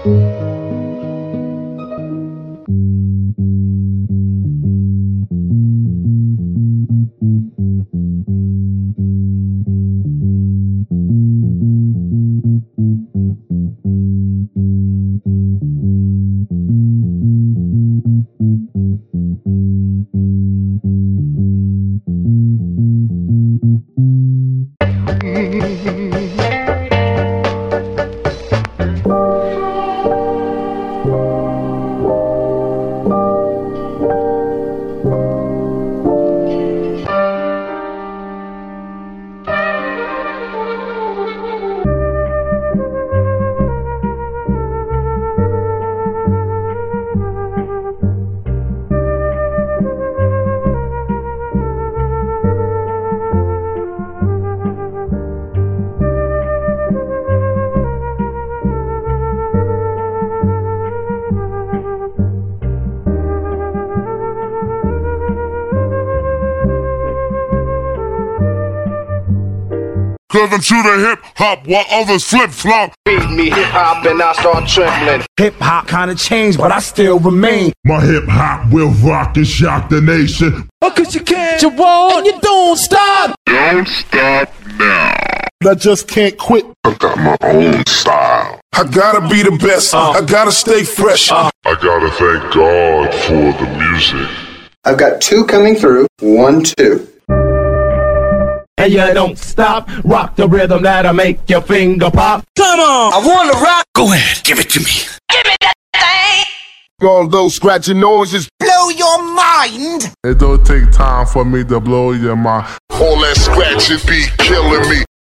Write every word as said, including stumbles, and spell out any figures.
Cause I'm to the hip hop while others flip flop. Beat me hip hop and I start trembling. Hip hop kinda changed, but I still remain. My hip hop will rock and shock the nation. Oh, cause you can't, you won't, and you don't stop. Don't stop now. I just can't quit. I got my own style. I gotta be the best. Uh, I gotta stay fresh. Uh, I gotta thank God for the music. I've got two coming through. One, two. And you don't stop. Rock the rhythm that'll make your finger pop. Come on! I wanna rock. Go ahead, give it to me. Give me that thing. all those scratchy noises blow your mind. It don't take time for me to blow your mind. All that scratching be killing me.